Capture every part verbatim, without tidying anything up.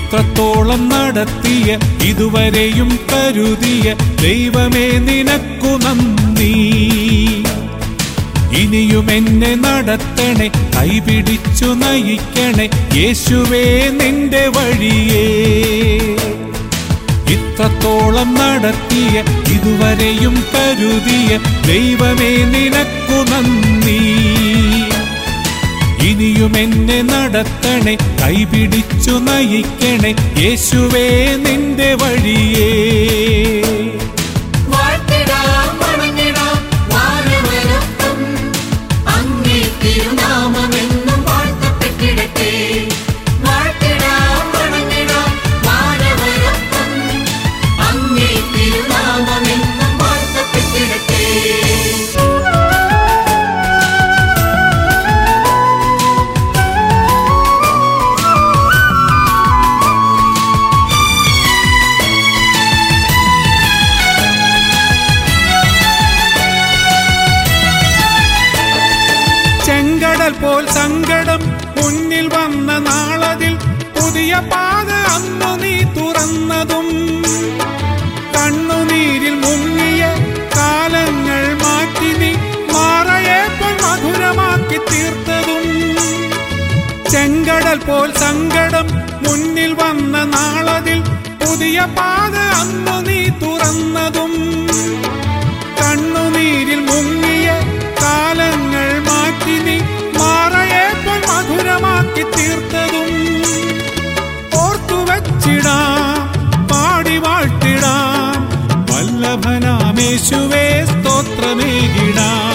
ഇത്രത്തോളം നടത്തിയ ഇതുവരെയും കരുതിയ ദൈവമേ നിനക്കു നന്ദി. ഇനിയും എന്നെ നടത്തണേ, കൈപിടിച്ചു നയിക്കണേ യേശുവേ നിന്റെ വഴിയേ. ഇത്രത്തോളം നടത്തിയ ഇതുവരെയും കരുതിയ ദൈവമേ നിനക്കു നന്ദി. ഇനിയും എന്നെ നടത്തണേ, കൈപിടിച്ചു നയിക്കണേ യേശുവേ നിന്റെ വഴിയേ. ചെങ്കടൽ പോൽ സങ്കടം മുന്നിൽ വന്ന നാളതിൽ പുതിയ പാത അന്നു നീ തുറന്നതും, കണ്ണുനീരിൽ മുങ്ങിയ കാലങ്ങൾ മാറ്റി നീ മാറയേപ്പോൾ മധുരമാക്കി തീർത്തതും. ചെങ്കടൽ പോൽ സങ്കടം മുന്നിൽ വന്ന നാളതിൽ പുതിയ പാത അന്നു നീ തുറന്നതും, കണ്ണുനീരിൽ മുങ്ങിയ കാലങ്ങൾ മാറ്റി നീ മാറയേപ്പോൾ മധുരമാക്കി തീർത്തതും. ഓർത്തുവച്ചിടാം, പാടി വാഴ്ത്തിടാം, വല്ലഭനാമേശുവേ സ്തോത്രമേകിടാം.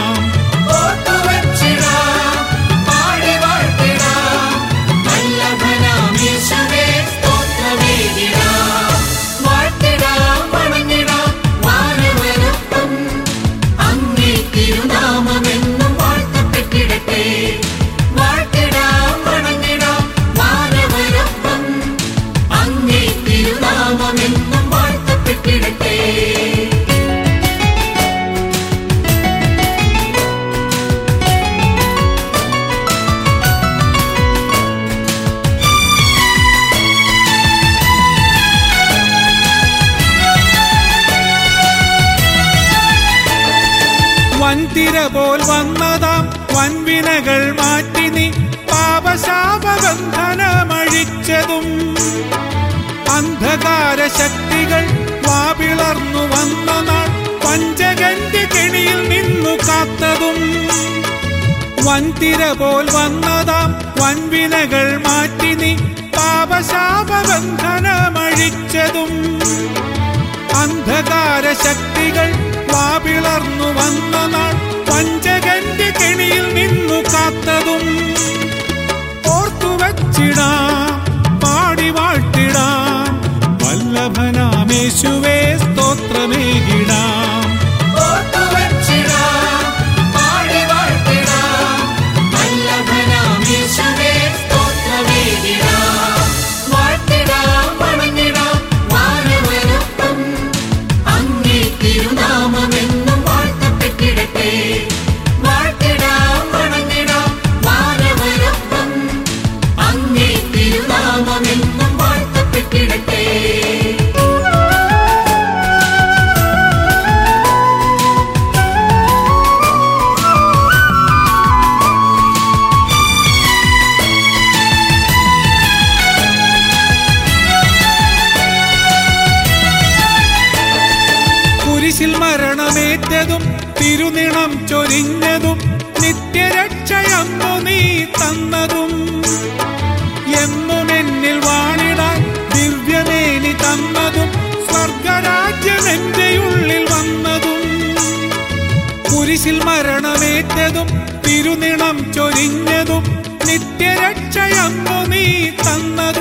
വൻതിര പോൽ വന്നതാം വൻവിനകൾ മാറ്റി നീ പാപശാപബന്ധനമഴിച്ചതും, അന്ധകാര ശക്തികൾ വാപിളർന്നു വന്ന നാൾ പഞ്ചകന്റെ കെണിയിൽ നിന്നു കാത്തതും. വൻതിര പോൽ വന്നതാം വൻവിനകൾ മാറ്റി നീ പാപശാപബന്ധനമഴിച്ചതും, അന്ധകാര ശക്തികൾ വാപിളർന്നു വന്ന നാൾ പഞ്ചകന്റെ കെണിയിൽ നിന്നു കാത്തതും. ഓർത്തുവച്ചിടാം, പാടി വാഴ്ത്തിടാം, വല്ലഭനാമേശുവേ സ്തോത്രമേകിടാം. കുരിശിൽ മരണമേറ്റതും തിരുനിണം ചൊരിഞ്ഞതും നിത്യരക്ഷയന്നു നീ തന്നതും, എന്നും എന്നിൽ വാണിടാൻ ദിവ്യമേനി തന്നതും, സ്വർഗരാജ്യം എന്റെ ഉള്ളിൽ വന്നതും. കുരിശിൽ മരണമേറ്റതും തിരുനിണം ചൊരിഞ്ഞതും നിത്യരക്ഷയന്നു നീ തന്നതും,